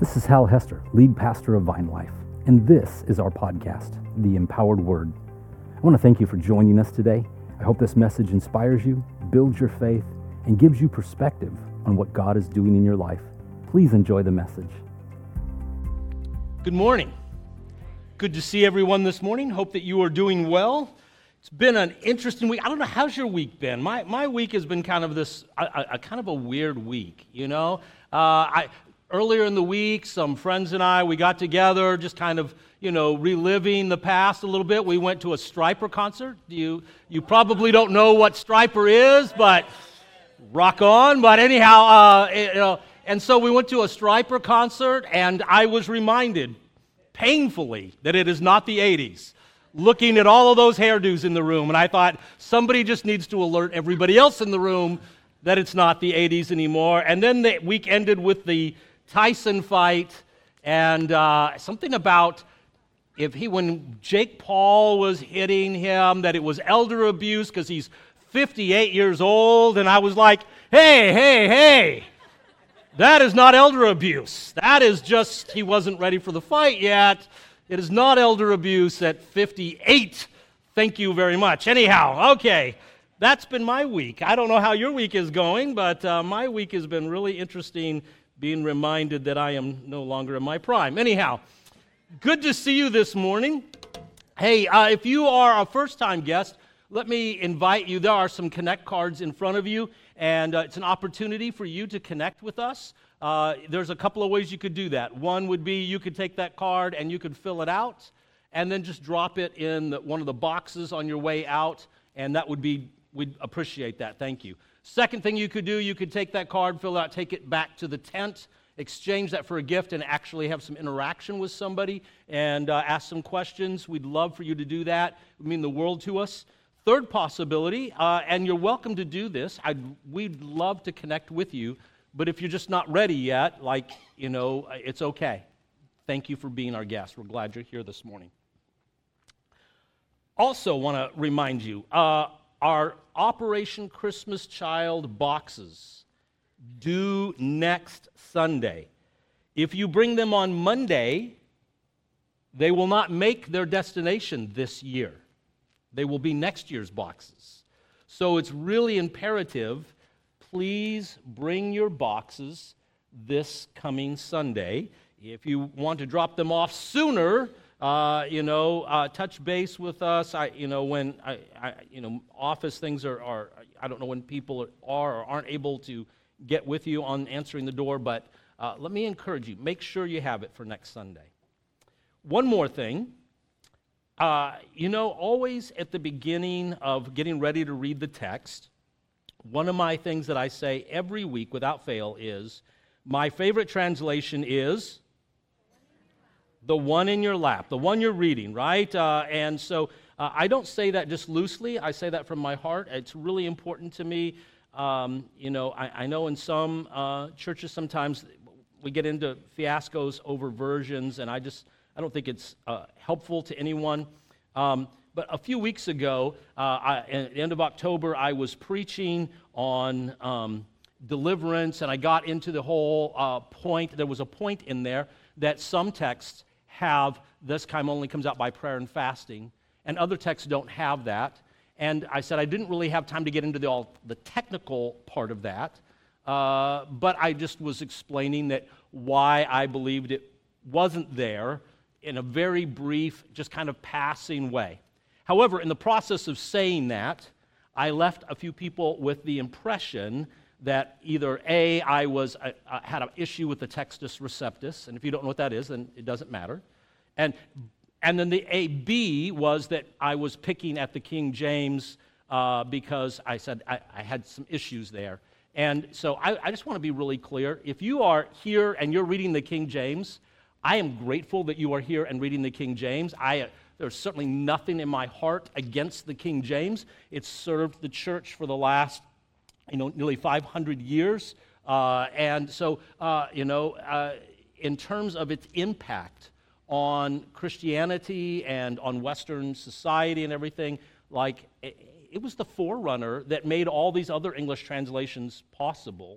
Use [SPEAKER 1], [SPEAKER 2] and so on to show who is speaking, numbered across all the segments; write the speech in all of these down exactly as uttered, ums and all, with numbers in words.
[SPEAKER 1] This is Hal Hester, lead pastor of Vine Life, and this is our podcast, The Empowered Word. I want to thank you for joining us today. I hope this message inspires you, builds your faith, and gives you perspective on what God is doing in your life. Please enjoy the message.
[SPEAKER 2] Good morning. Good to see everyone this morning. Hope that you are doing well. It's been an interesting week. I don't know, how's your week been? My my week has been kind of this, a, a kind of a weird week, you know? Uh, I earlier in the week, some friends and I, we got together, just kind of, you know, reliving the past a little bit. We went to a Stryper concert. You you probably don't know what Stryper is, but rock on. But anyhow, uh, you know, and so we went to a Stryper concert, and I was reminded painfully that it is not the eighties. Looking at all of those hairdos in the room, and I thought somebody just needs to alert everybody else in the room that it's not the eighties anymore. And then the week ended with the Tyson fight, and uh, something about if he, when Jake Paul was hitting him, that it was elder abuse because he's fifty-eight years old, and I was like, hey, hey, hey, that is not elder abuse. That is just he wasn't ready for the fight yet. It is not elder abuse at fifty-eight. Thank you very much. Anyhow, okay, that's been my week. I don't know how your week is going, but uh, my week has been really interesting, being reminded that I am no longer in my prime. Anyhow, good to see you this morning. Hey, uh, if you are a first-time guest, let me invite you. There are some Connect cards in front of you, and uh, it's an opportunity for you to connect with us. Uh, there's a couple of ways you could do that. One would be you could take that card and you could fill it out and then just drop it in the, one of the boxes on your way out, and that would be, we'd appreciate that. Thank you. Second thing you could do, you could take that card, fill it out, take it back to the tent, exchange that for a gift, and actually have some interaction with somebody and uh, ask some questions. We'd love for you to do that. It would mean the world to us. Third possibility, uh, and you're welcome to do this. I'd, we'd love to connect with you. But if you're just not ready yet, like, you know, it's okay. Thank you for being our guest. We're glad you're here this morning. Also want to remind you, uh, our Operation Christmas Child boxes due next Sunday. If you bring them on Monday, they will not make their destination this year. They will be next year's boxes. So it's really imperative. Please bring your boxes this coming Sunday. If you want to drop them off sooner, uh, you know, uh, touch base with us. I, you know, when I, I you know, office things are, are, I don't know when people are or aren't able to get with you on answering the door, but uh, let me encourage you, make sure you have it for next Sunday. One more thing. Uh, you know, always at the beginning of getting ready to read the text, one of my things that I say every week without fail is, my favorite translation is the one in your lap, the one you're reading, right? Uh, and so uh, I don't say that just loosely. I say that from my heart. It's really important to me. Um, you know, I, I know in some uh, churches sometimes we get into fiascos over versions, and I just, I don't think it's uh, helpful to anyone. Um, But a few weeks ago, uh, I, at the end of October, I was preaching on um, deliverance, and I got into the whole uh, point. There was a point in there that some texts have, this time only comes out by prayer and fasting, and other texts don't have that. And I said I didn't really have time to get into the, all, the technical part of that, uh, but I just was explaining that why I believed it wasn't there in a very brief, just kind of passing way. However, in the process of saying that, I left a few people with the impression that either A, I was uh, uh, had an issue with the Textus Receptus, and if you don't know what that is, then it doesn't matter. And and then the A, B was that I was picking at the King James uh, because I said I, I had some issues there. And so I, I just want to be really clear. If you are here and you're reading the King James, I am grateful that you are here and reading the King James. I There's certainly nothing in my heart against the King James. It's served the church for the last, you know, nearly five hundred years. Uh, and so, uh, you know, uh, in terms of its impact on Christianity and on Western society and everything, like, it, it was the forerunner that made all these other English translations possible.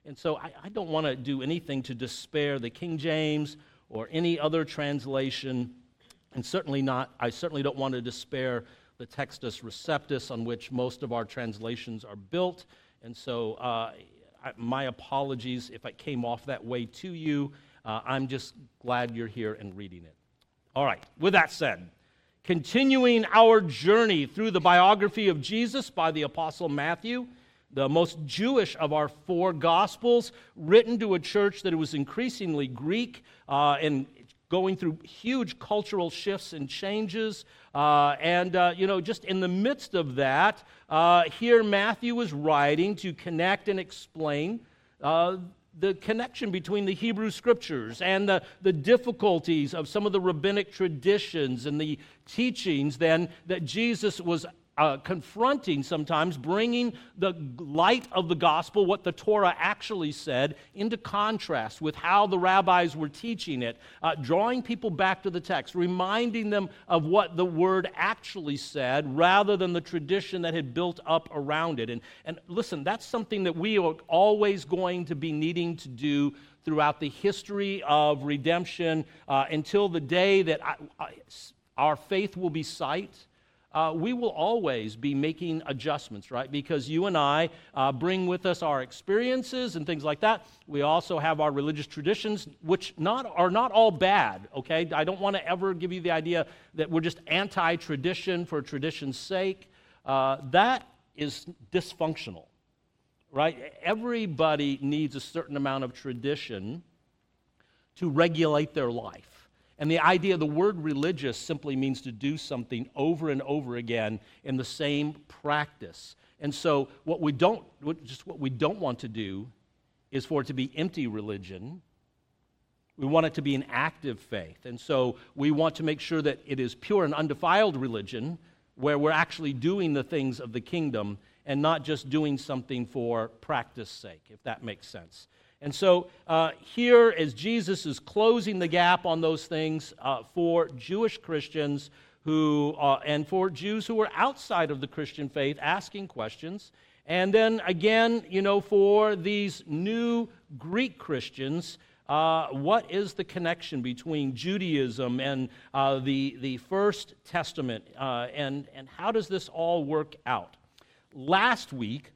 [SPEAKER 2] And so I, I don't want to do anything to despair the King James or any other translation, and certainly not, I certainly don't want to despair the Textus Receptus on which most of our translations are built. And so uh, I, my apologies if I came off that way to you. Uh, I'm just glad you're here and reading it. All right, with that said, continuing our journey through the biography of Jesus by the Apostle Matthew, the most Jewish of our four Gospels, written to a church that was increasingly Greek uh, and going through huge cultural shifts and changes. Uh, and, uh, you know, just in the midst of that, uh, here Matthew is writing to connect and explain uh, the connection between the Hebrew Scriptures and the, the difficulties of some of the rabbinic traditions and the teachings then that Jesus was Uh, confronting sometimes, bringing the light of the gospel, what the Torah actually said, into contrast with how the rabbis were teaching it, uh, drawing people back to the text, reminding them of what the word actually said rather than the tradition that had built up around it. And, and listen, that's something that we are always going to be needing to do throughout the history of redemption uh, until the day that I, I, our faith will be sight. Uh, we will always be making adjustments, right? Because you and I uh, bring with us our experiences and things like that. We also have our religious traditions, which not are not all bad, okay? I don't want to ever give you the idea that we're just anti-tradition for tradition's sake. Uh, that is dysfunctional, right? Everybody needs a certain amount of tradition to regulate their life. And the idea, the word religious simply means to do something over and over again in the same practice. And so what we don't, just what we don't want to do is for it to be empty religion. We want it to be an active faith. And so we want to make sure that it is pure and undefiled religion where we're actually doing the things of the kingdom and not just doing something for practice sake, if that makes sense. And so uh, here, as Jesus is closing the gap on those things uh, for Jewish Christians who, uh, and for Jews who are outside of the Christian faith, asking questions, and then again, you know, for these new Greek Christians, uh, what is the connection between Judaism and uh, the the First Testament, uh, and and how does this all work out? Last week,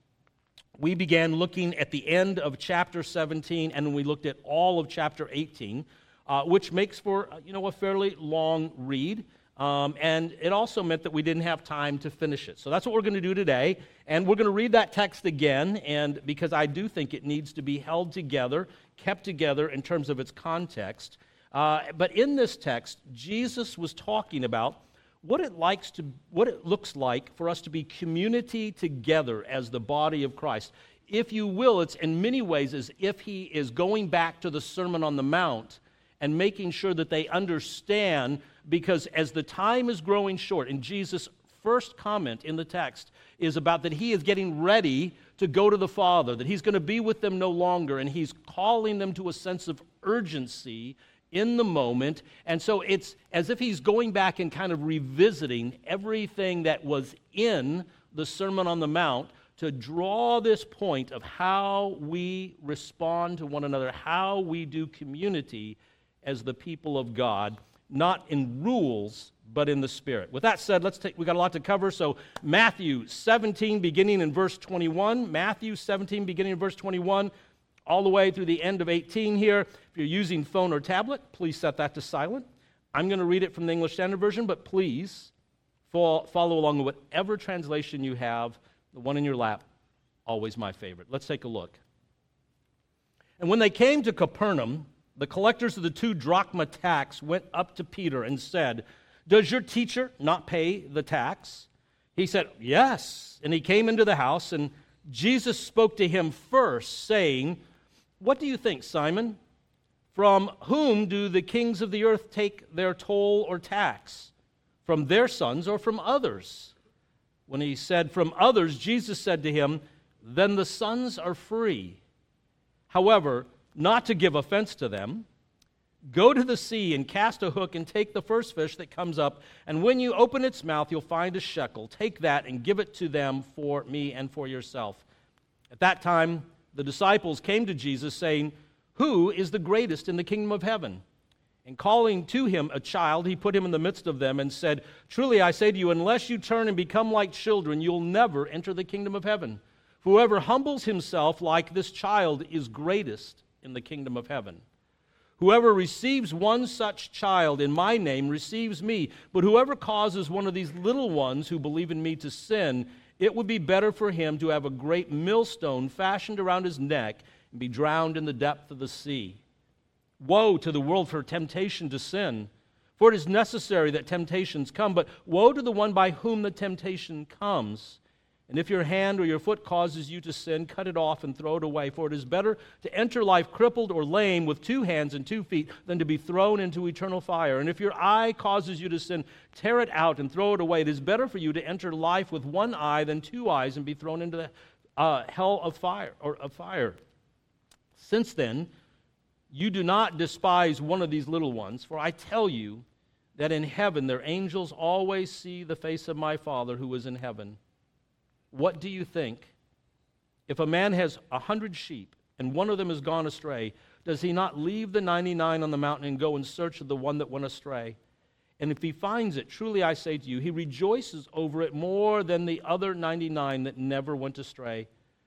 [SPEAKER 2] we began looking at the end of chapter seventeen, and we looked at all of chapter eighteen, uh, which makes for, you know, a fairly long read. Um, and it also meant that we didn't have time to finish it. So that's what we're going to do today. And we're going to read that text again, and because I do think it needs to be held together, kept together in terms of its context. Uh, but in this text, Jesus was talking about what it likes to, what it looks like for us to be community together as the body of Christ. If you will, it's in many ways as if he is going back to the Sermon on the Mount and making sure that they understand, because as the time is growing short, and Jesus' first comment in the text is about that he is getting ready to go to the Father, that he's going to be with them no longer, and he's calling them to a sense of urgency in the moment. And so it's as if he's going back and kind of revisiting everything that was in the Sermon on the Mount to draw this point of how we respond to one another, how we do community as the people of God, not in rules, but in the Spirit. With that said, let's take, we got a lot to cover. So Matthew seventeen, beginning in verse twenty-one. Matthew seventeen, beginning in verse twenty-one, all the way through the end of eighteen here. If you're using phone or tablet, please set that to silent. I'm going to read it from the English Standard Version, but please follow along with whatever translation you have. The one in your lap, always my favorite. Let's take a look. And when they came to Capernaum, the collectors of the two drachma tax went up to Peter and said, "Does your teacher not pay the tax?" He said, "Yes." And he came into the house, and Jesus spoke to him first, saying, "What do you think, Simon? From whom do the kings of the earth take their toll or tax? From their sons or from others?" When he said, "From others," Jesus said to him, "Then the sons are free. However, not to give offense to them, go to the sea and cast a hook and take the first fish that comes up, and when you open its mouth, you'll find a shekel. Take that and give it to them for me and for yourself." At that time, the disciples came to Jesus saying, "Who is the greatest in the kingdom of heaven?" And calling to him a child, he put him in the midst of them and said, "Truly I say to you, unless you turn and become like children, you'll never enter the kingdom of heaven. For whoever humbles himself like this child is greatest in the kingdom of heaven. Whoever receives one such child in my name receives me, but whoever causes one of these little ones who believe in me to sin, it would be better for him to have a great millstone fashioned around his neck and be drowned in the depth of the sea. Woe to the world for temptation to sin, for it is necessary that temptations come, but woe to the one by whom the temptation comes. And if your hand or your foot causes you to sin, cut it off and throw it away, for it is better to enter life crippled or lame with two hands and two feet than to be thrown into eternal fire. And if your eye causes you to sin, tear it out and throw it away. It is better for you to enter life with one eye than two eyes and be thrown into the uh, hell of fire or of fire. Since then, you do not despise one of these little ones, for I tell you that in heaven their angels always see the face of my Father who is in heaven. What do you think? If a man has a hundred sheep and one of them has gone astray, does he not leave the ninety-nine on the mountain and go in search of the one that went astray? And if he finds it, truly I say to you, he rejoices over it more than the other ninety-nine that never went astray.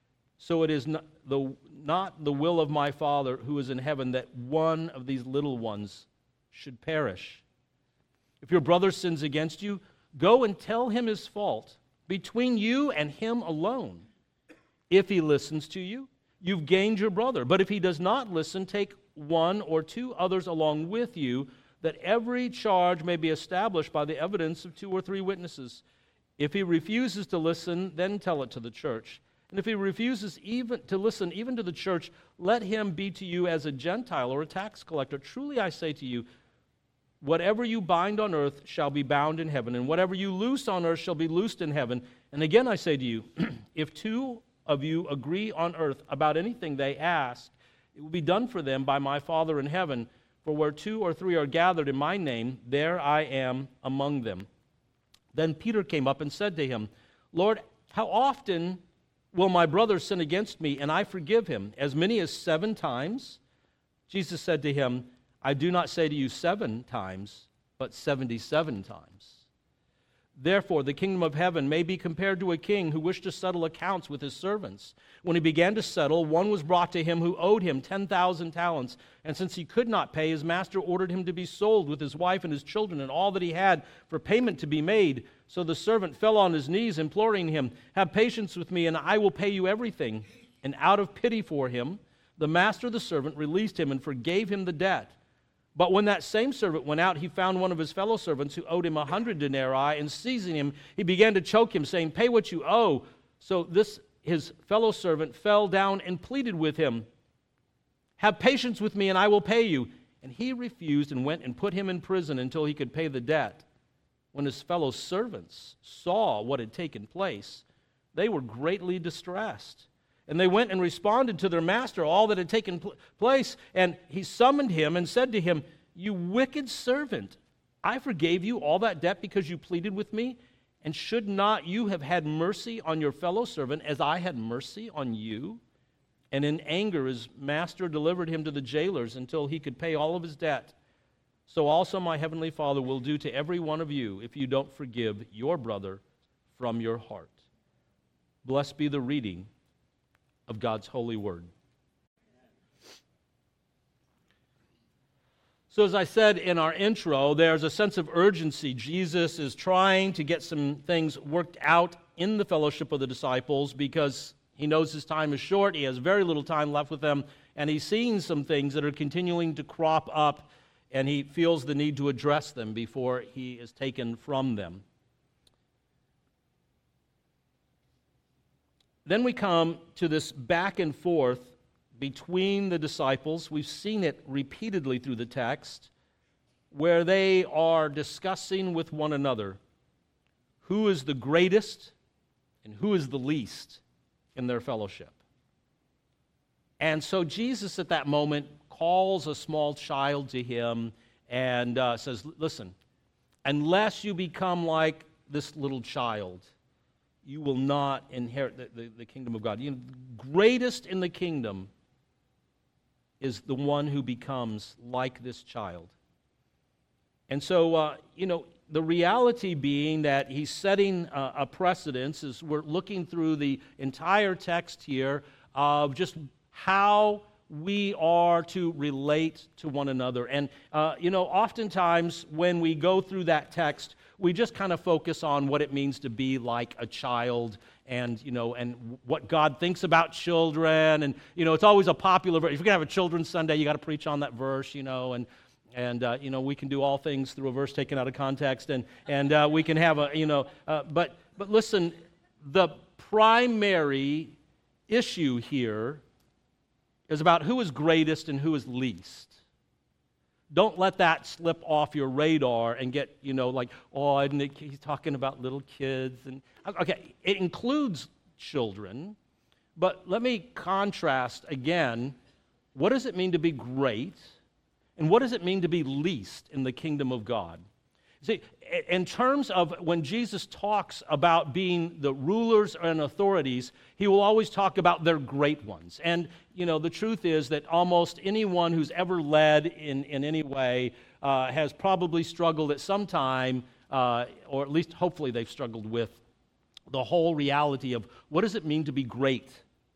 [SPEAKER 2] So it is not the, not the will of my Father who is in heaven that one of these little ones should perish. If your brother sins against you, go and tell him his fault between you and him alone. If he listens to you, you've gained your brother. But if he does not listen, take one or two others along with you, that every charge may be established by the evidence of two or three witnesses. If he refuses to listen, then tell it to the church. And if he refuses even to listen even to the church, let him be to you as a Gentile or a tax collector. Truly I say to you, whatever you bind on earth shall be bound in heaven, and whatever you loose on earth shall be loosed in heaven. And again I say to you, if two of you agree on earth about anything they ask, it will be done for them by my Father in heaven. For where two or three are gathered in my name, there I am among them. Then Peter came up and said to him, Lord, how often will my brother sin against me, and I forgive him? As many as seven times? Jesus said to him, I do not say to you seven times, but seventy-seven times. Therefore, the kingdom of heaven may be compared to a king who wished to settle accounts with his servants. When he began to settle, one was brought to him who owed him ten thousand talents. And since he could not pay, his master ordered him to be sold with his wife and his children and all that he had for payment to be made. So the servant fell on his knees, imploring him, have patience with me, and I will pay you everything. And out of pity for him, the master of the servant released him and forgave him the debt. But when that same servant went out, he found one of his fellow servants who owed him a hundred denarii, and seizing him, he began to choke him, saying, pay what you owe. So this his fellow servant fell down and pleaded with him, have patience with me, and I will pay you. And he refused and went and put him in prison until he could pay the debt. When his fellow servants saw what had taken place, they were greatly distressed. And they went and responded to their master all that had taken pl- place. And he summoned him and said to him, you wicked servant, I forgave you all that debt because you pleaded with me. And should not you have had mercy on your fellow servant as I had mercy on you? And in anger his master delivered him to the jailers until he could pay all of his debt. So also my heavenly Father will do to every one of you if you don't forgive your brother from your heart. Blessed be the reading of God's holy word. So as I said in our intro, there's a sense of urgency. Jesus is trying to get some things worked out in the fellowship of the disciples because he knows his time is short, he has very little time left with them, and he's seeing some things that are continuing to crop up, and he feels the need to address them before he is taken from them. Then we come to this back and forth between the disciples. We've seen it repeatedly through the text, where they are discussing with one another who is the greatest and who is the least in their fellowship. And so Jesus at that moment calls a small child to him and uh, says, listen, unless you become like this little child, you will not inherit the, the, the kingdom of God. You know, greatest in the kingdom is the one who becomes like this child. And so, uh, you know, the reality being that he's setting uh, a precedence as we're looking through the entire text here of just how we are to relate to one another. And, uh, you know, oftentimes when we go through that text, we just kind of focus on what it means to be like a child and, you know, and what God thinks about children. And, you know, it's always a popular verse. If you're going to have a Children's Sunday, you got to preach on that verse, you know, and, and uh, you know, we can do all things through a verse taken out of context, and, and uh, we can have a, you know, uh, but, but listen, the primary issue here is about who is greatest and who is least. Don't let that slip off your radar and get, you know, like, oh, isn't it, he's talking about little kids. And okay, it includes children, but let me contrast again, what does it mean to be great, and what does it mean to be least in the kingdom of God? See, in terms of when Jesus talks about being the rulers and authorities, he will always talk about their great ones. And, you know, the truth is that almost anyone who's ever led in, in any way uh, has probably struggled at some time, uh, or at least hopefully they've struggled with the whole reality of what does it mean to be great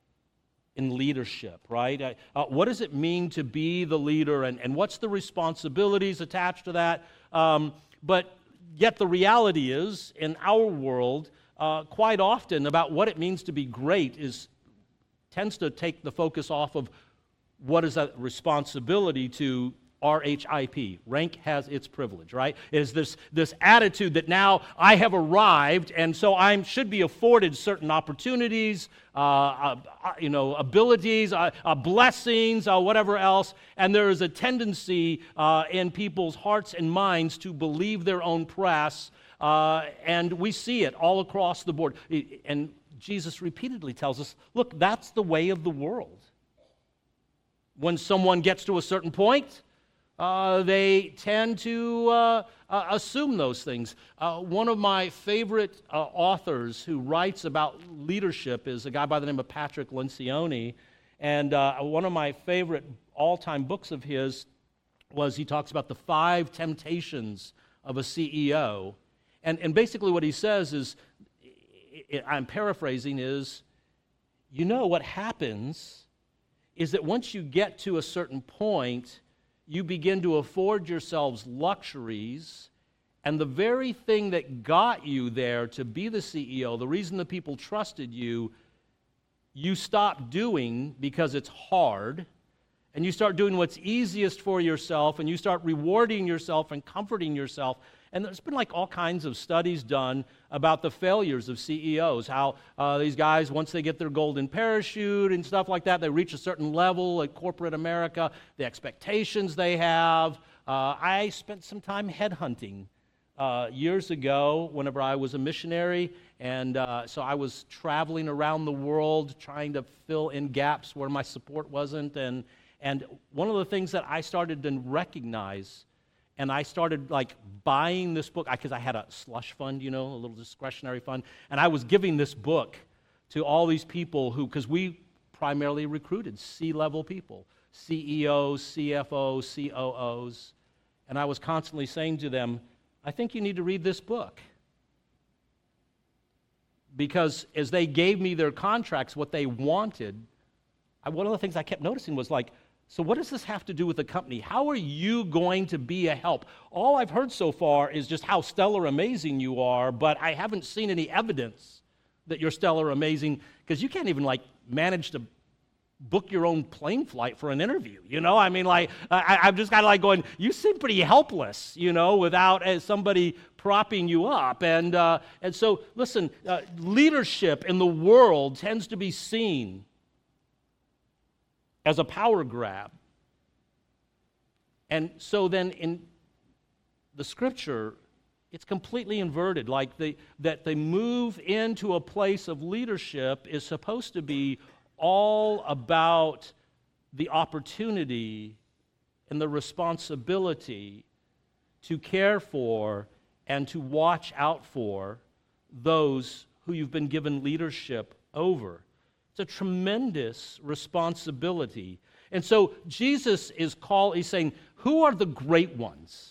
[SPEAKER 2] in leadership, right? Uh, what does it mean to be the leader, and, and what's the responsibilities attached to that? Um, But yet the reality is, in our world, uh, quite often about what it means to be great is tends to take the focus off of what is that responsibility to R H I P. Rank has its privilege, right? It is this, this attitude that now I have arrived, and so I should be afforded certain opportunities, uh, uh, you know, abilities, uh, uh, blessings, uh, whatever else. And there is a tendency uh, in people's hearts and minds to believe their own press, uh, and we see it all across the board. And Jesus repeatedly tells us, look, that's the way of the world. When someone gets to a certain point, Uh, they tend to uh, uh, assume those things. Uh, one of my favorite uh, authors who writes about leadership is a guy by the name of Patrick Lencioni, and uh, one of my favorite all-time books of his was he talks about the five temptations of a C E O, and, and basically what he says is, I'm paraphrasing, is, you know what happens is that once you get to a certain point, you begin to afford yourselves luxuries, and the very thing that got you there to be the C E O, the reason the people trusted you, you stop doing because it's hard, and you start doing what's easiest for yourself, and you start rewarding yourself and comforting yourself. And there's been like all kinds of studies done about the failures of C E Os, how uh, these guys, once they get their golden parachute and stuff like that, they reach a certain level at corporate America, the expectations they have. Uh, I spent some time headhunting uh, years ago whenever I was a missionary, and uh, so I was traveling around the world trying to fill in gaps where my support wasn't. And, and one of the things that I started to recognize, and I started like buying this book because I had a slush fund, you know, a little discretionary fund, and I was giving this book to all these people who, because we primarily recruited C-level people, C E Os, C F Os, C O Os, and I was constantly saying to them, I think you need to read this book. Because as they gave me their contracts, what they wanted, I, one of the things I kept noticing was like, so what does this have to do with the company? How are you going to be a help? All I've heard so far is just how stellar amazing you are, but I haven't seen any evidence that you're stellar amazing, because you can't even like manage to book your own plane flight for an interview, you know? I mean, like, I, I'm just kind of like going, you seem pretty helpless, you know, without uh, somebody propping you up. And, uh, and so, listen, uh, leadership in the world tends to be seen as a power grab. And so then in the Scripture, it's completely inverted. Like the, that the move into a place of leadership is supposed to be all about the opportunity and the responsibility to care for and to watch out for those who you've been given leadership over. It's a tremendous responsibility. And so Jesus is call, he's saying, who are the great ones?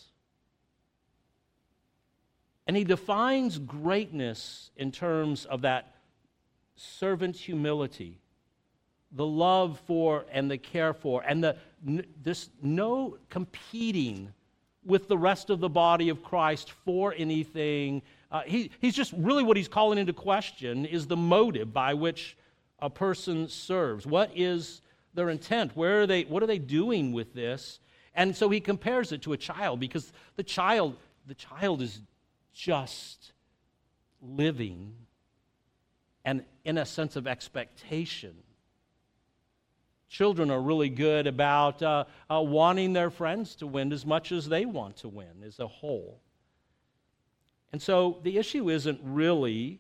[SPEAKER 2] And he defines greatness in terms of that servant humility, the love for and the care for, and the this no competing with the rest of the body of Christ for anything. Uh, he, he's just really what he's calling into question is the motive by which a person serves. What is their intent? Where are they? What are they doing with this? And so he compares it to a child, because the child, the child is just living and in a sense of expectation. Children are really good about uh, uh, wanting their friends to win as much as they want to win as a whole. And so the issue isn't really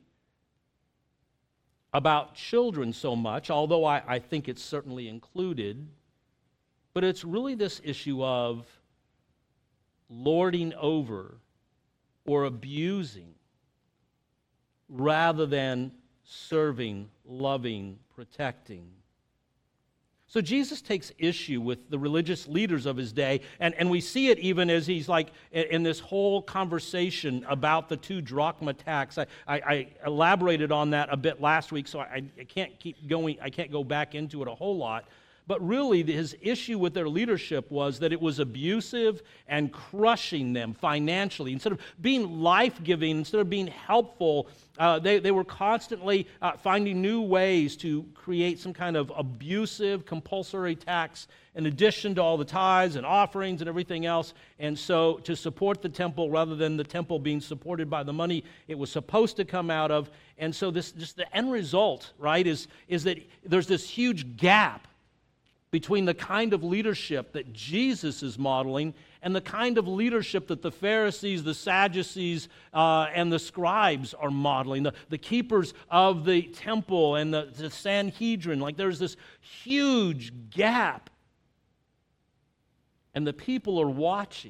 [SPEAKER 2] about children so much, although I, I think it's certainly included, but it's really this issue of lording over or abusing rather than serving, loving, protecting. So Jesus takes issue with the religious leaders of his day, and, and we see it even as he's like in this whole conversation about the two drachma tax. I, I, I elaborated on that a bit last week, so I, I can't keep going, I can't go back into it a whole lot. But really, his issue with their leadership was that it was abusive and crushing them financially. Instead of being life-giving, instead of being helpful, uh, they, they were constantly uh, finding new ways to create some kind of abusive, compulsory tax in addition to all the tithes and offerings and everything else. And so to support the temple rather than the temple being supported by the money it was supposed to come out of. And so this just the end result, right, is, is that there's this huge gap between the kind of leadership that Jesus is modeling and the kind of leadership that the Pharisees, the Sadducees, uh, and the scribes are modeling, the, the keepers of the temple and the, the Sanhedrin. Like there's this huge gap, and the people are watching.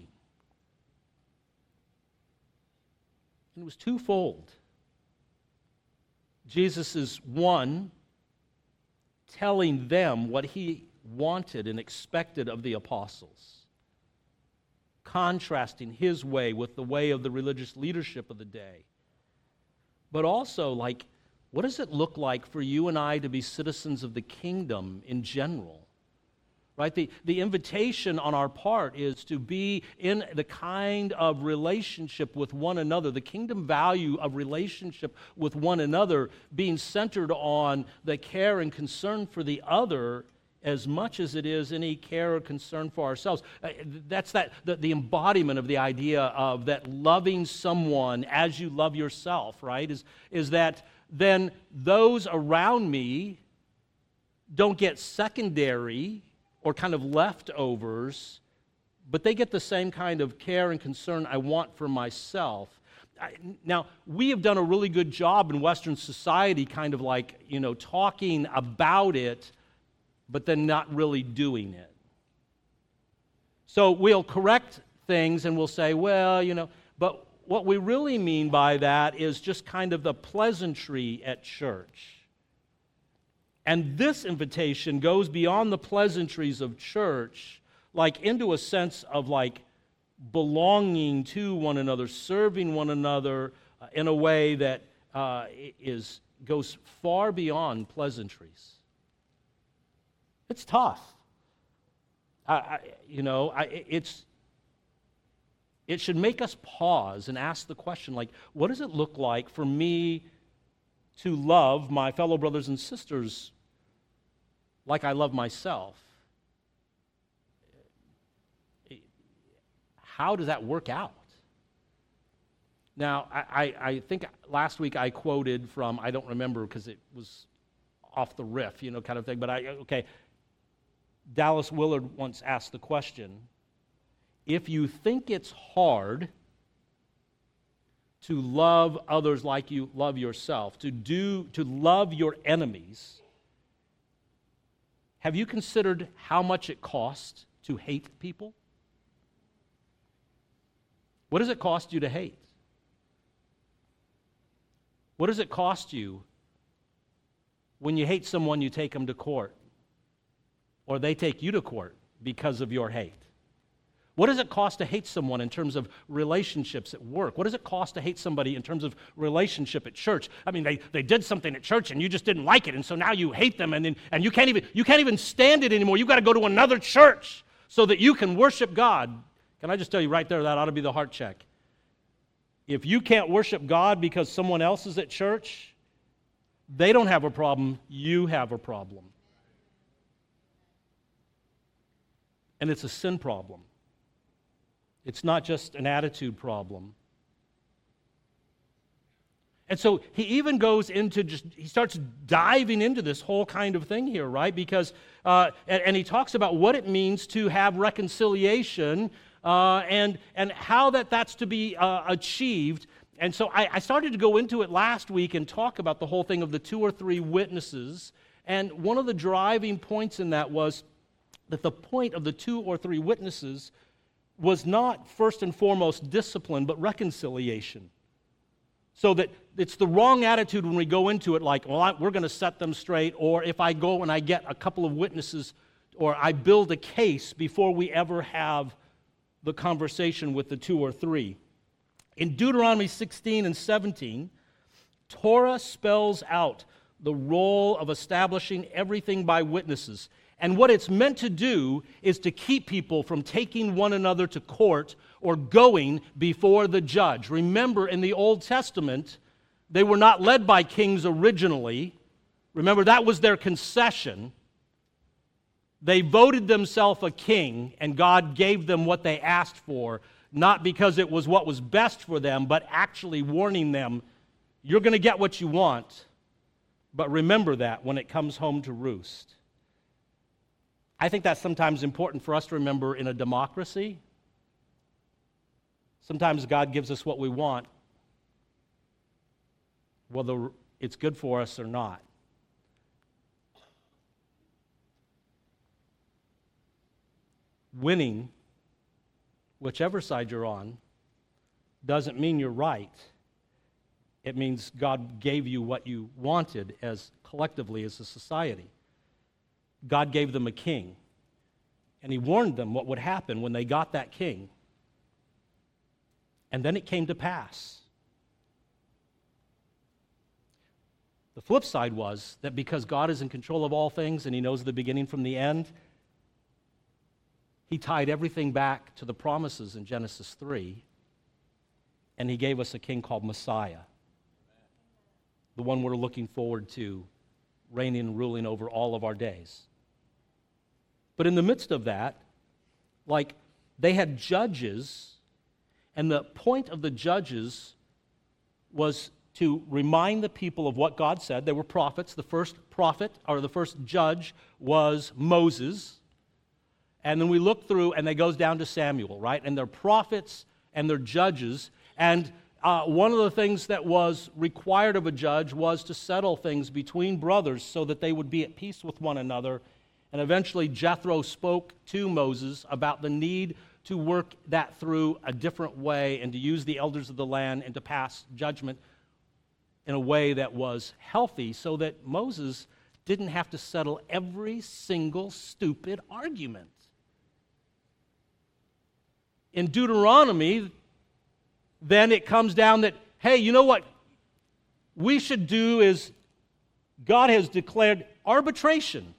[SPEAKER 2] And it was twofold. Jesus is, one, telling them what he wanted and expected of the apostles, contrasting his way with the way of the religious leadership of the day. But also, like, what does it look like for you and I to be citizens of the kingdom in general? Right? The, the invitation on our part is to be in the kind of relationship with one another, the kingdom value of relationship with one another being centered on the care and concern for the other as much as it is any care or concern for ourselves. Uh, that's that the, the embodiment of the idea of that loving someone as you love yourself, right? Is, is that then those around me don't get secondary or kind of leftovers, but they get the same kind of care and concern I want for myself. I, now, we have done a really good job in Western society kind of like, you know, talking about it, but then not really doing it. So we'll correct things and we'll say, well, you know, but what we really mean by that is just kind of the pleasantry at church. And this invitation goes beyond the pleasantries of church, like into a sense of like belonging to one another, serving one another uh, in a way that uh, is goes far beyond pleasantries. It's tough. I, I, you know, I, it's it should make us pause and ask the question, like, what does it look like for me to love my fellow brothers and sisters like I love myself? How does that work out? Now, I, I, I think last week I quoted from, I don't remember because it was off the riff, you know, kind of thing, but I, okay, Dallas Willard once asked the question, if you think it's hard to love others like you love yourself, to do, to love your enemies, have you considered how much it costs to hate people? What does it cost you to hate? What does it cost you when you hate someone, you take them to court? Or they take you to court because of your hate? What does it cost to hate someone in terms of relationships at work? What does it cost to hate somebody in terms of relationship at church? I mean, they, they did something at church and you just didn't like it, and so now you hate them, and then, and you can't even you can't even stand it anymore. You've got to go to another church so that you can worship God. Can I just tell you right there, that ought to be the heart check. If you can't worship God because someone else is at church, they don't have a problem, you have a problem. And it's a sin problem. It's not just an attitude problem. And so he even goes into just, he starts diving into this whole kind of thing here, right? Because, uh, and, and he talks about what it means to have reconciliation uh, and, and how that that's to be uh, achieved. And so I, I started to go into it last week and talk about the whole thing of the two or three witnesses. And one of the driving points in that was that the point of the two or three witnesses was not first and foremost discipline, but reconciliation. So that it's the wrong attitude when we go into it like, well, I, we're going to set them straight, or if I go and I get a couple of witnesses, or I build a case before we ever have the conversation with the two or three. In Deuteronomy sixteen and seventeen, Torah spells out the role of establishing everything by witnesses. And what it's meant to do is to keep people from taking one another to court or going before the judge. Remember, in the Old Testament, they were not led by kings originally. Remember, that was their concession. They voted themselves a king, and God gave them what they asked for, not because it was what was best for them, but actually warning them, you're going to get what you want, but remember that when it comes home to roost. I think that's sometimes important for us to remember in a democracy. Sometimes God gives us what we want, whether it's good for us or not. Winning, whichever side you're on, doesn't mean you're right. It means God gave you what you wanted as collectively as a society. God gave them a king, and he warned them what would happen when they got that king. And then it came to pass. The flip side was that because God is in control of all things and he knows the beginning from the end, he tied everything back to the promises in Genesis three, and he gave us a king called Messiah, the one we're looking forward to reigning and ruling over all of our days. But in the midst of that, like, they had judges, and the point of the judges was to remind the people of what God said. They were prophets. The first prophet, or the first judge, was Moses. And then we look through, and it goes down to Samuel, right? And they're prophets, and they're judges. And uh, one of the things that was required of a judge was to settle things between brothers so that they would be at peace with one another. And eventually Jethro spoke to Moses about the need to work that through a different way and to use the elders of the land and to pass judgment in a way that was healthy so that Moses didn't have to settle every single stupid argument. In Deuteronomy, then it comes down that, hey, you know what we should do is God has declared arbitration.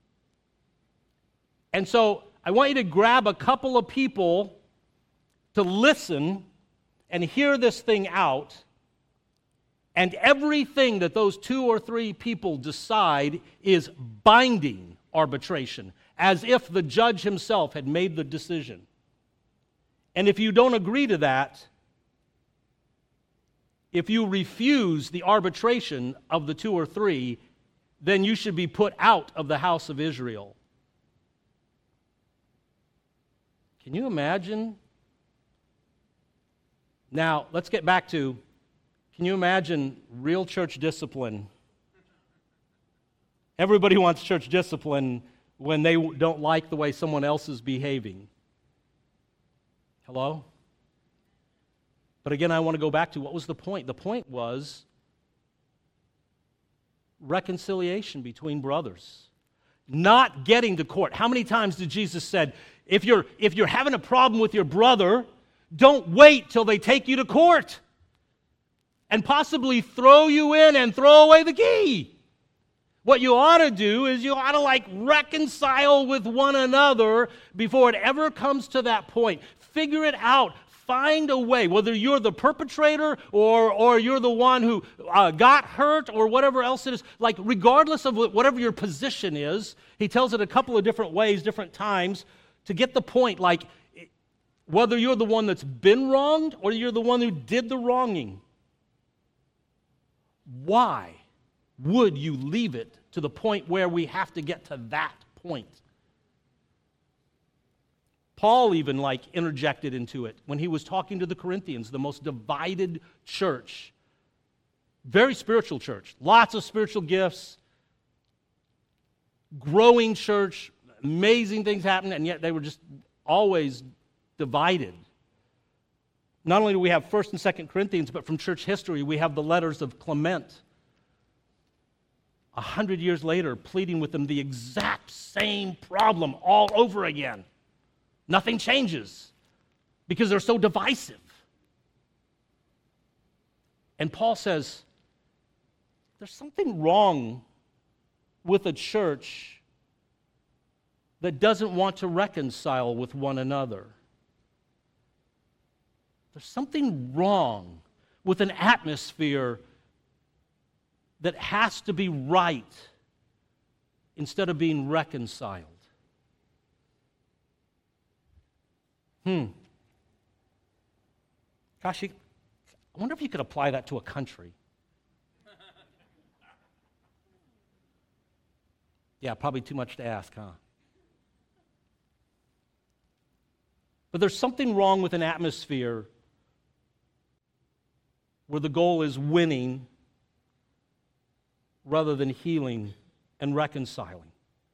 [SPEAKER 2] And so I want you to grab a couple of people to listen and hear this thing out, and everything that those two or three people decide is binding arbitration, as if the judge himself had made the decision. And if you don't agree to that, if you refuse the arbitration of the two or three, then you should be put out of the house of Israel. Can you imagine? Now, let's get back to, can you imagine real church discipline? Everybody wants church discipline when they don't like the way someone else is behaving. Hello? But again, I want to go back to what was the point? The point was reconciliation between brothers. Not getting to court. How many times did Jesus said, if you're, if you're having a problem with your brother, don't wait till they take you to court and possibly throw you in and throw away the key. What you ought to do is you ought to like reconcile with one another before it ever comes to that point. Figure it out. Find a way, whether you're the perpetrator or, or you're the one who uh, got hurt or whatever else it is. Like regardless of whatever your position is, he tells it a couple of different ways, different times, to get the point. Like whether you're the one that's been wronged or you're the one who did the wronging. Why would you leave it to the point where we have to get to that point? Paul even like interjected into it when he was talking to the Corinthians, the most divided church. Very spiritual church. Lots of spiritual gifts. Growing church. Amazing things happened, and yet they were just always divided. Not only do we have First and Second Corinthians, but from church history, we have the letters of Clement. A hundred years later, pleading with them the exact same problem all over again. Nothing changes because they're so divisive. And Paul says, there's something wrong with a church that doesn't want to reconcile with one another. There's something wrong with an atmosphere that has to be right instead of being reconciled. Hmm. Gosh, you, I wonder if you could apply that to a country. Yeah, probably too much to ask, huh? But there's something wrong with an atmosphere where the goal is winning rather than healing and reconciling.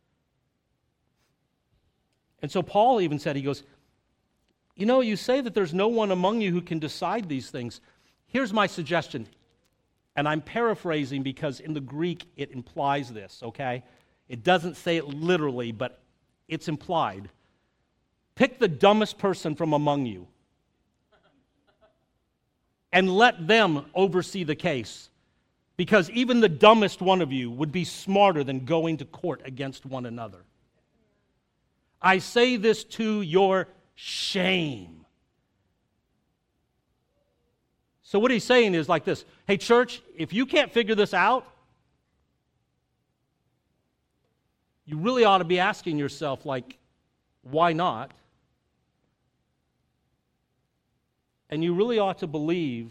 [SPEAKER 2] And so Paul even said, he goes, you know, you say that there's no one among you who can decide these things. Here's my suggestion, and I'm paraphrasing because in the Greek it implies this, okay? It doesn't say it literally, but it's implied. Pick the dumbest person from among you and let them oversee the case. Because even the dumbest one of you would be smarter than going to court against one another. I say this to your shame. So what he's saying is like this. Hey, church, if you can't figure this out, you really ought to be asking yourself, like, why not? And you really ought to believe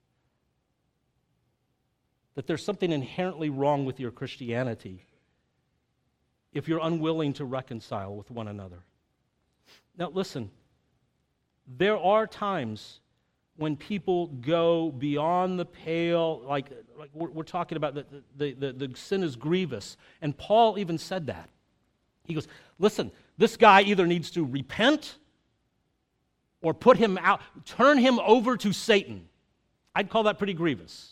[SPEAKER 2] that there's something inherently wrong with your Christianity if you're unwilling to reconcile with one another. Now listen, there are times when people go beyond the pale, like, like we're, we're talking about the, the, the, the sin is grievous, and Paul even said that. He goes, listen, this guy either needs to repent or put him out, turn him over to Satan. I'd call that pretty grievous.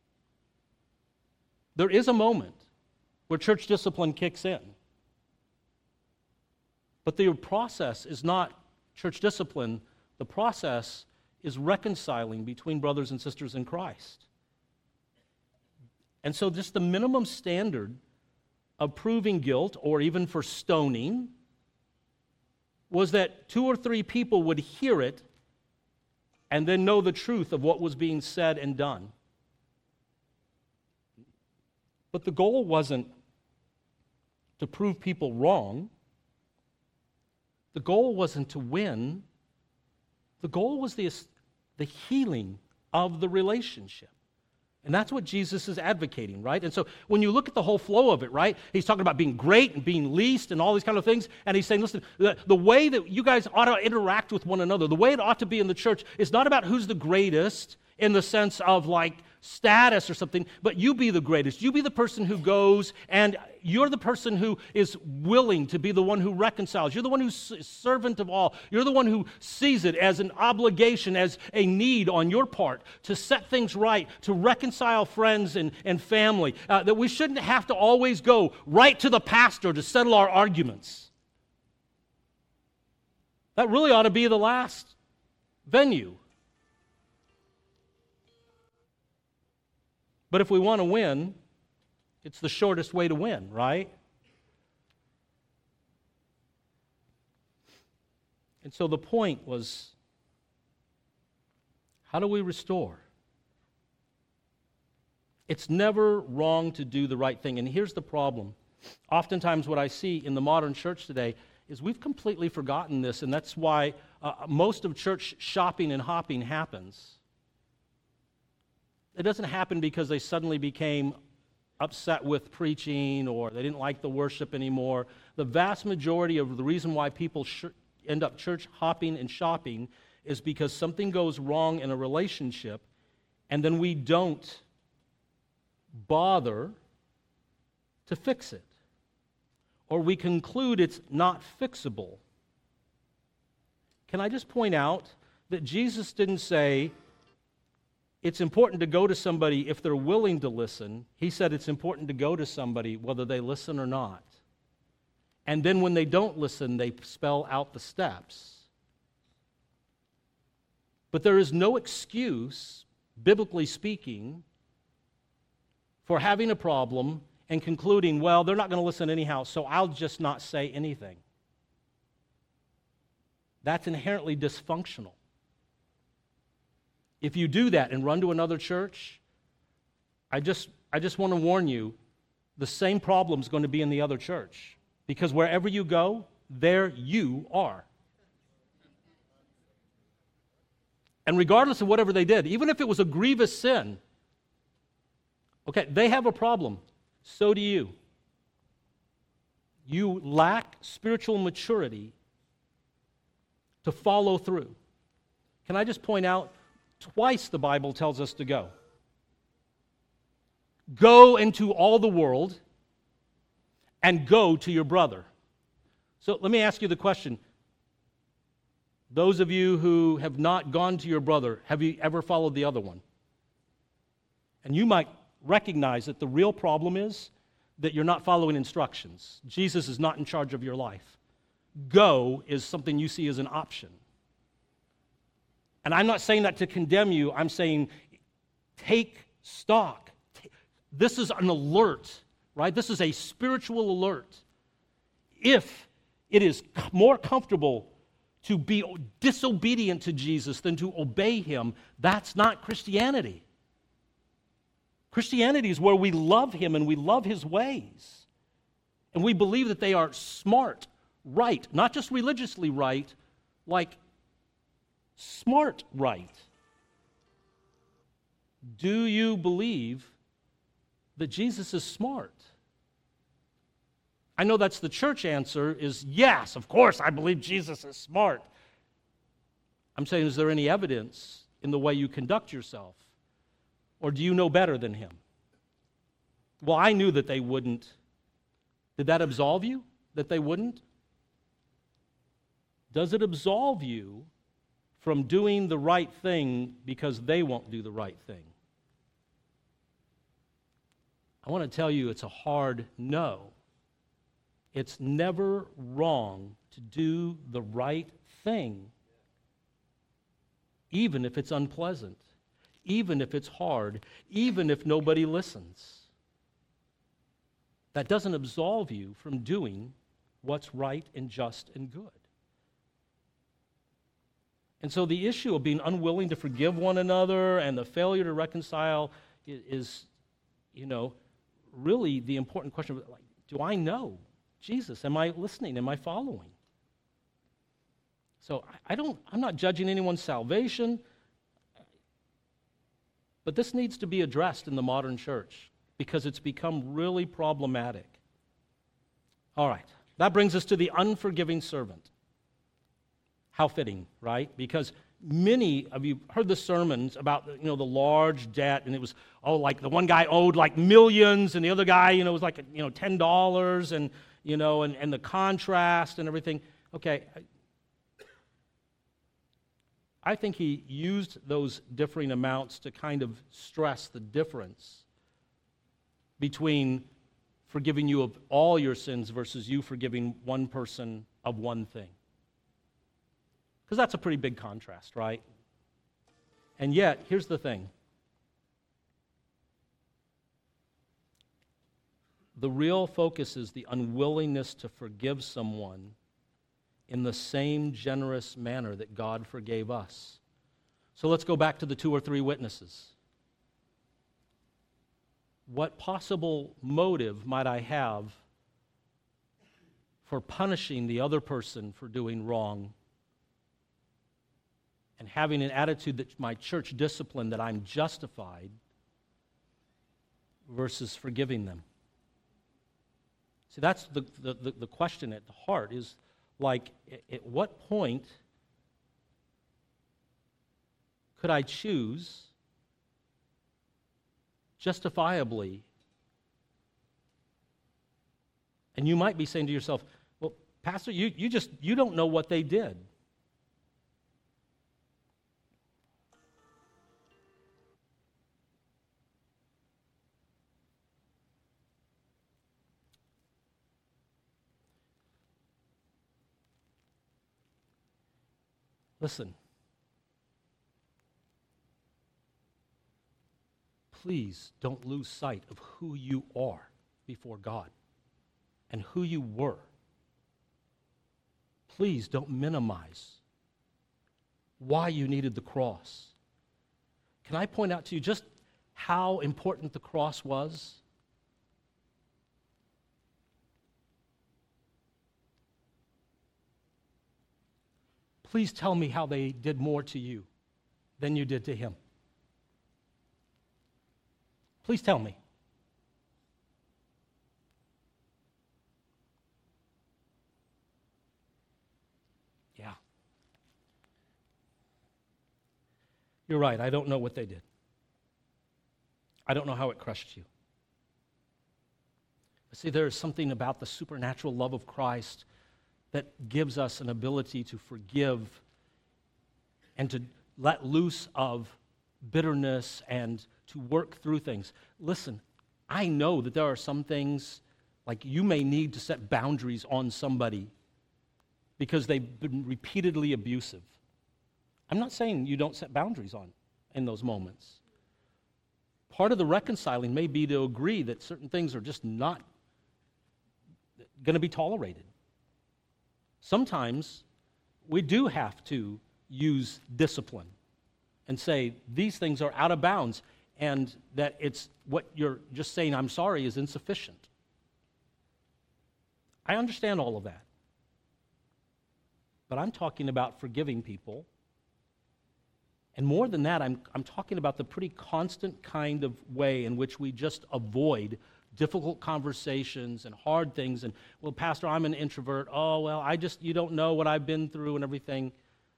[SPEAKER 2] There is a moment where church discipline kicks in. But the process is not church discipline. The process is reconciling between brothers and sisters in Christ. And so just the minimum standard of proving guilt, or even for stoning, was that two or three people would hear it and then know the truth of what was being said and done. But the goal wasn't to prove people wrong. The goal wasn't to win. The goal was the, the healing of the relationship. And that's what Jesus is advocating, right? And so when you look at the whole flow of it, right, he's talking about being great and being least and all these kind of things, and he's saying, listen, the, the way that you guys ought to interact with one another, the way it ought to be in the church is not about who's the greatest, in the sense of like status or something, but you be the greatest. You be the person who goes, and you're the person who is willing to be the one who reconciles. You're the one who's servant of all. You're the one who sees it as an obligation, as a need on your part to set things right, to reconcile friends and, and family. Uh, that we shouldn't have to always go right to the pastor to settle our arguments. That really ought to be the last venue. But if we want to win, it's the shortest way to win, right? And so the point was, how do we restore? It's never wrong to do the right thing. And here's the problem. Oftentimes what I see in the modern church today is we've completely forgotten this, and that's why uh, most of church shopping and hopping happens. It doesn't happen because they suddenly became upset with preaching or they didn't like the worship anymore. The vast majority of the reason why people sh- end up church hopping and shopping is because something goes wrong in a relationship, and then we don't bother to fix it. Or we conclude it's not fixable. Can I just point out that Jesus didn't say, it's important to go to somebody if they're willing to listen. He said it's important to go to somebody whether they listen or not. And then when they don't listen, they spell out the steps. But there is no excuse, biblically speaking, for having a problem and concluding, well, they're not going to listen anyhow, so I'll just not say anything. That's inherently dysfunctional. If you do that and run to another church, I just I just want to warn you, the same problem is going to be in the other church. Because wherever you go, there you are. And regardless of whatever they did, even if it was a grievous sin, okay, they have a problem. So do you. You lack spiritual maturity to follow through. Can I just point out, twice the Bible tells us to go. Go into all the world and go to your brother. So let me ask you the question. Those of you who have not gone to your brother, have you ever followed the other one? And you might recognize that the real problem is that you're not following instructions. Jesus is not in charge of your life. Go is something you see as an option. And I'm not saying that to condemn you. I'm saying take stock. This is an alert, right? This is a spiritual alert. If it is more comfortable to be disobedient to Jesus than to obey him, that's not Christianity. Christianity is where we love him and we love his ways. And we believe that they are smart, right, not just religiously right, like smart right. Do you believe that Jesus is smart? I know that's the church answer is yes, of course I believe Jesus is smart. I'm saying, is there any evidence in the way you conduct yourself? Or do you know better than him? Well, I knew that they wouldn't. Did that absolve you that they wouldn't? Does it absolve you from doing the right thing because they won't do the right thing? I want to tell you it's a hard no. It's never wrong to do the right thing, even if it's unpleasant, even if it's hard, even if nobody listens. That doesn't absolve you from doing what's right and just and good. And so the issue of being unwilling to forgive one another and the failure to reconcile is, is you know, really the important question. Like, do I know Jesus? Am I listening? Am I following? So I don't, I'm not judging anyone's salvation, but this needs to be addressed in the modern church because it's become really problematic. All right, that brings us to the unforgiving servant. How fitting, right? Because many of you heard the sermons about, you know, the large debt, and it was, oh, like the one guy owed like millions, and the other guy, you know, was like, you know, ten dollars, and, you know, and, and the contrast and everything. Okay, I think he used those differing amounts to kind of stress the difference between forgiving you of all your sins versus you forgiving one person of one thing. Because that's a pretty big contrast, right? And yet, here's the thing. The real focus is the unwillingness to forgive someone in the same generous manner that God forgave us. So let's go back to the two or three witnesses. What possible motive might I have for punishing the other person for doing wrong and having an attitude that my church discipline that I'm justified versus forgiving them? See, that's the, the, the question at the heart is, like, at what point could I choose justifiably? And you might be saying to yourself, well, Pastor, you, you just, you don't know what they did. Listen, please don't lose sight of who you are before God and who you were. Please don't minimize why you needed the cross. Can I point out to you just how important the cross was? Please tell me how they did more to you than you did to him. Please tell me. Yeah. You're right, I don't know what they did. I don't know how it crushed you. But see, there is something about the supernatural love of Christ that gives us an ability to forgive and to let loose of bitterness and to work through things. Listen, I know that there are some things, like you may need to set boundaries on somebody because they've been repeatedly abusive. I'm not saying you don't set boundaries on in those moments. Part of the reconciling may be to agree that certain things are just not going to be tolerated. Sometimes we do have to use discipline and say these things are out of bounds and that it's what you're just saying I'm sorry is insufficient. I understand all of that. But I'm talking about forgiving people. And more than that, I'm, I'm talking about the pretty constant kind of way in which we just avoid difficult conversations and hard things. And, well, Pastor, I'm an introvert. Oh, well, I just, you don't know what I've been through and everything.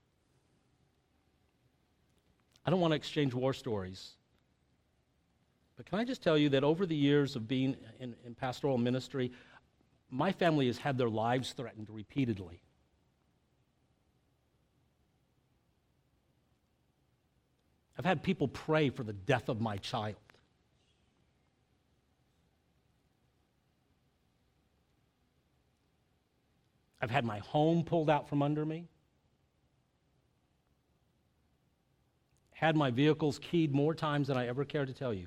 [SPEAKER 2] I don't want to exchange war stories. But can I just tell you that over the years of being in, in pastoral ministry, my family has had their lives threatened repeatedly. I've had people pray for the death of my child. I've had my home pulled out from under me. Had my vehicles keyed more times than I ever care to tell you.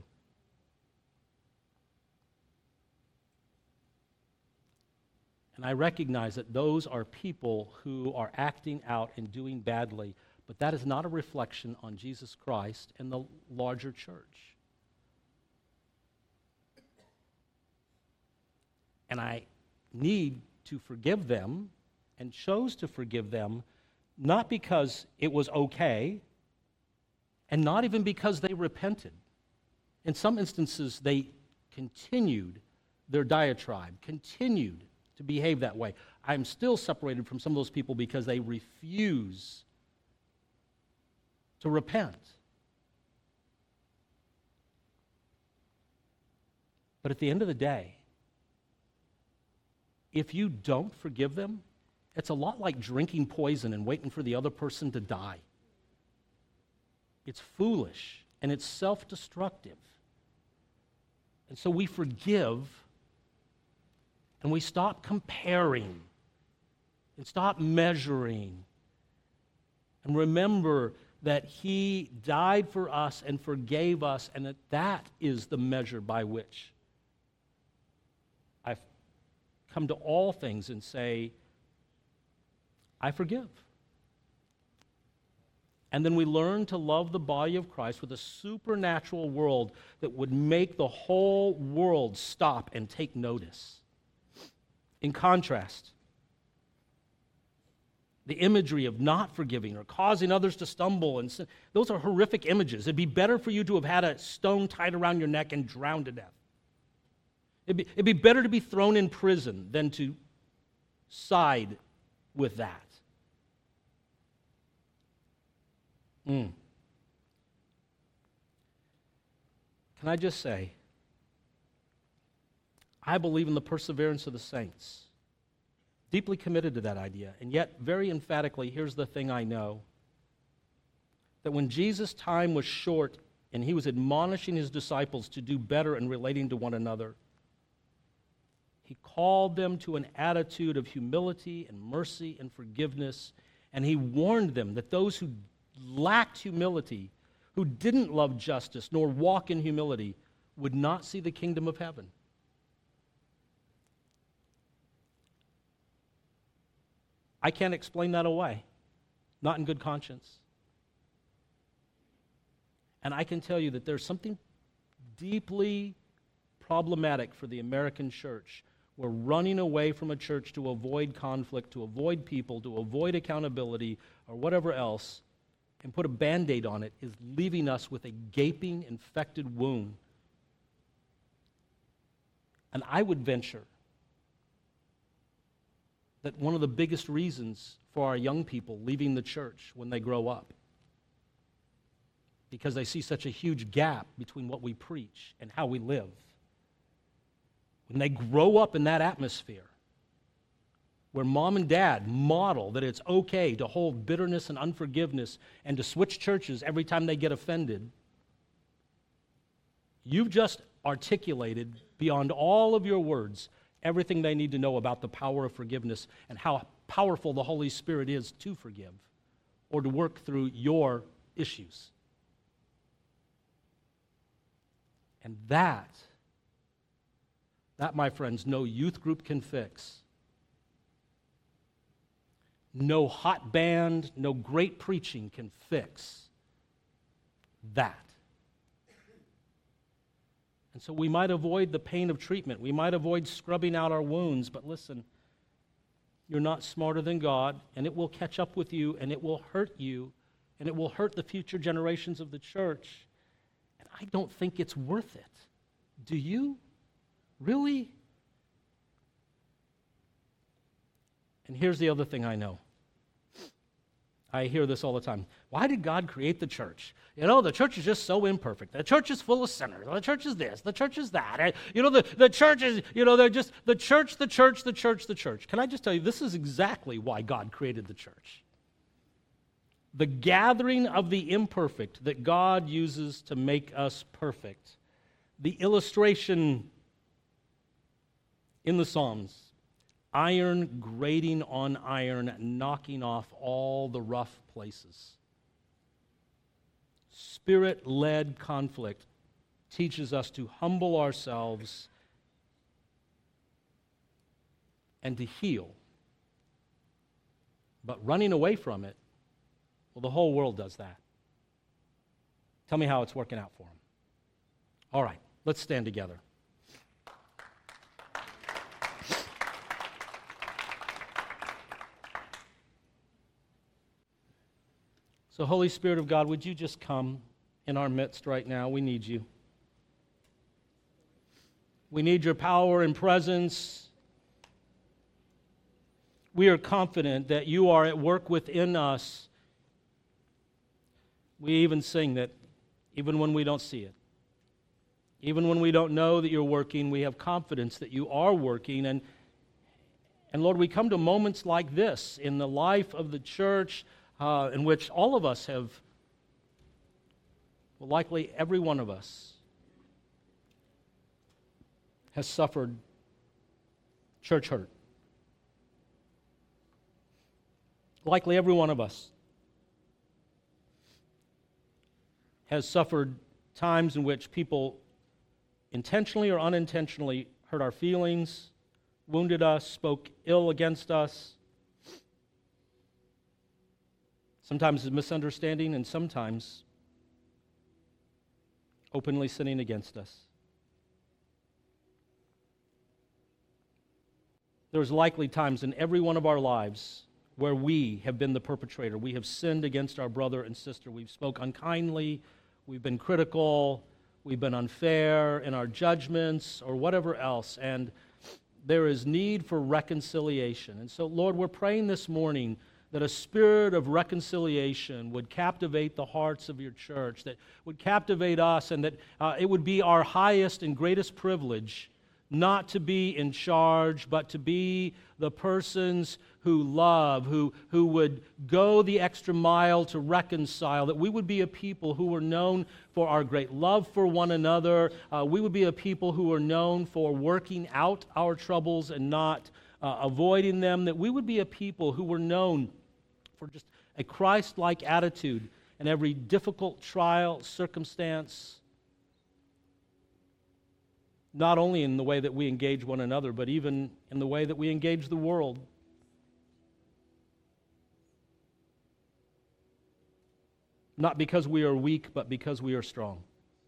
[SPEAKER 2] And I recognize that those are people who are acting out and doing badly, but that is not a reflection on Jesus Christ and the larger church. And I need to forgive them and chose to forgive them not because it was okay and not even because they repented. In some instances, they continued their diatribe, continued to behave that way. I'm still separated from some of those people because they refuse to repent. But at the end of the day, if you don't forgive them, it's a lot like drinking poison and waiting for the other person to die. It's foolish and it's self-destructive. And so we forgive and we stop comparing and stop measuring and remember that He died for us and forgave us, and that that is the measure by which I've come to all things and say, I forgive. And then we learn to love the body of Christ with a supernatural world that would make the whole world stop and take notice. In contrast, the imagery of not forgiving or causing others to stumble, and sin, those are horrific images. It'd be better for you to have had a stone tied around your neck and drowned to death. It'd be, it'd be better to be thrown in prison than to side with that. Mm. Can I just say, I believe in the perseverance of the saints. Deeply committed to that idea. And yet, very emphatically, here's the thing I know. That when Jesus' time was short and He was admonishing His disciples to do better in relating to one another, He called them to an attitude of humility and mercy and forgiveness, and He warned them that those who lacked humility, who didn't love justice nor walk in humility, would not see the kingdom of heaven. I can't explain that away, not in good conscience. And I can tell you that there's something deeply problematic for the American church. We're running away from a church to avoid conflict, to avoid people, to avoid accountability, or whatever else, and put a Band-Aid on it is leaving us with a gaping, infected wound. And I would venture that one of the biggest reasons for our young people leaving the church when they grow up, because they see such a huge gap between what we preach and how we live. When they grow up in that atmosphere, where mom and dad model that it's okay to hold bitterness and unforgiveness and to switch churches every time they get offended, you've just articulated beyond all of your words everything they need to know about the power of forgiveness and how powerful the Holy Spirit is to forgive or to work through your issues. And that, that, my friends, no youth group can fix. No hot band, no great preaching can fix that. And so we might avoid the pain of treatment. We might avoid scrubbing out our wounds, but listen, you're not smarter than God, and it will catch up with you, and it will hurt you, and it will hurt the future generations of the church. And I don't think it's worth it. Do you? Really? And here's the other thing I know. I hear this all the time. Why did God create the church? You know, the church is just so imperfect. The church is full of sinners. The church is this. The church is that. You know, the, the church is, you know, they're just the church, the church, the church, the church. Can I just tell you, this is exactly why God created the church. The gathering of the imperfect that God uses to make us perfect. The illustration in the Psalms. Iron grating on iron, knocking off all the rough places. Spirit-led conflict teaches us to humble ourselves and to heal. But running away from it, well, the whole world does that. Tell me how it's working out for them. All right, let's stand together. So, Holy Spirit of God, would you just come in our midst right now? We need you. We need your power and presence. We are confident that you are at work within us, We even sing that even when we don't see it, even when we don't know that you're working, we have confidence that you are working. And, and Lord, we come to moments like this in the life of the church uh, in which all of us have, well, likely every one of us has suffered church hurt. Likely every one of us has suffered times in which people intentionally or unintentionally hurt our feelings, wounded us, spoke ill against us. Sometimes it's misunderstanding, and sometimes openly sinning against us. There's likely times in every one of our lives where we have been the perpetrator. We have sinned against our brother and sister. We've spoke unkindly. We've been critical. We've been unfair in our judgments or whatever else. And there is need for reconciliation. And so, Lord, we're praying this morning that a spirit of reconciliation would captivate the hearts of your church, that would captivate us, and that uh, it would be our highest and greatest privilege not to be in charge, but to be the persons who love, who, who would go the extra mile to reconcile, that we would be a people who are known for our great love for one another. Uh, we would be a people who are known for working out our troubles and not uh, avoiding them, that we would be a people who were known for just a Christ-like attitude in every difficult trial, circumstance, not only in the way that we engage one another, but even in the way that we engage the world. Not because we are weak, but because we are strong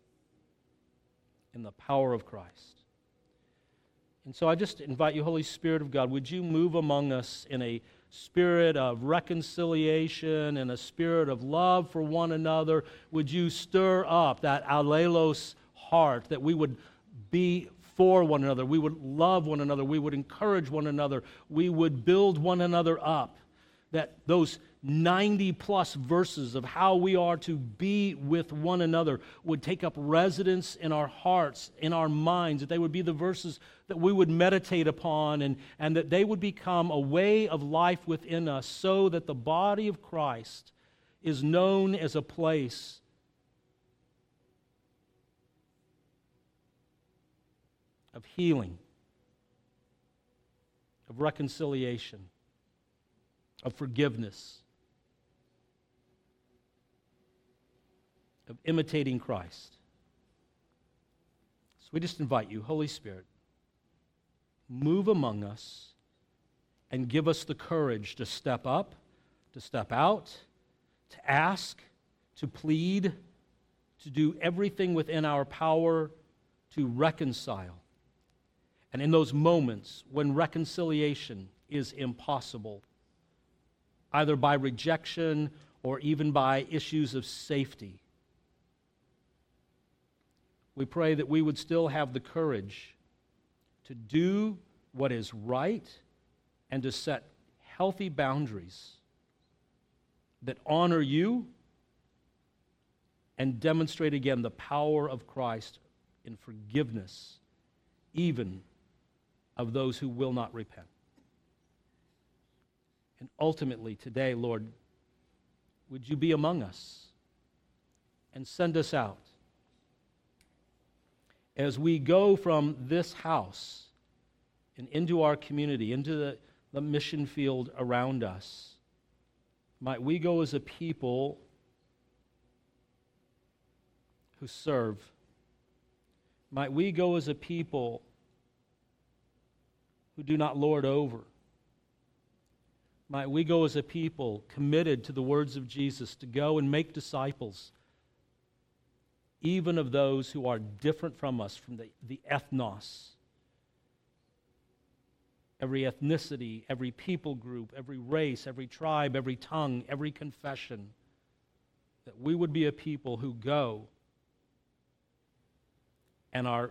[SPEAKER 2] in the power of Christ. And so I just invite you, Holy Spirit of God, would you move among us in a spirit of reconciliation and a spirit of love for one another? Would you stir up that allelos heart, that we would be for one another, we would love one another, we would encourage one another, we would build one another up, that those ninety plus verses of how we are to be with one another would take up residence in our hearts, in our minds, that they would be the verses that we would meditate upon, and, and that they would become a way of life within us, so that the body of Christ is known as a place of healing, of reconciliation, of forgiveness, of imitating Christ. So we just invite you, Holy Spirit, move among us and give us the courage to step up, to step out, to ask, to plead, to do everything within our power to reconcile. And in those moments when reconciliation is impossible, either by rejection or even by issues of safety, we pray that we would still have the courage to do what is right and to set healthy boundaries that honor you and demonstrate again the power of Christ in forgiveness, even of those who will not repent. And ultimately today, Lord, would you be among us and send us out as we go from this house and into our community, into the, the mission field around us. Might we go as a people who serve. Might we go as a people who do not lord over. Might we go as a people committed to the words of Jesus to go and make disciples, even of those who are different from us, from the, the ethnos. Every ethnicity, every people group, every race, every tribe, every tongue, every confession. That we would be a people who go and are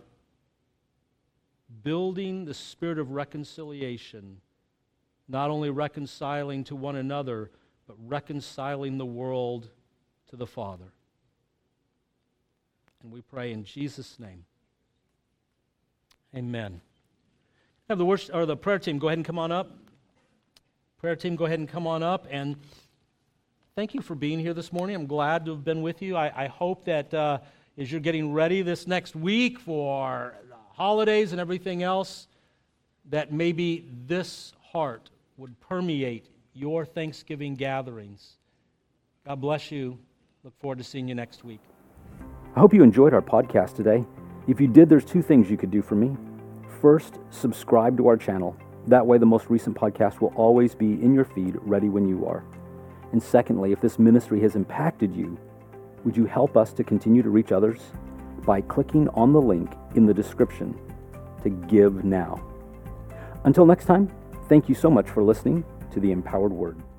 [SPEAKER 2] building the spirit of reconciliation, not only reconciling to one another, but reconciling the world to to the Father. And we pray in Jesus' name. Amen. Have the worship, or the prayer team go ahead and come on up. Prayer team, go ahead and come on up. And thank you for being here this morning. I'm glad to have been with you. I, I hope that uh, as you're getting ready this next week for the holidays and everything else, that maybe this heart would permeate your Thanksgiving gatherings. God bless you. Look forward to seeing you next week.
[SPEAKER 1] I hope you enjoyed our podcast today. If you did, there's two things you could do for me. First, subscribe to our channel. That way the most recent podcast will always be in your feed, ready when you are. And secondly, if this ministry has impacted you, would you help us to continue to reach others by clicking on the link in the description to give now. Until next time, thank you so much for listening to the Empowered Word.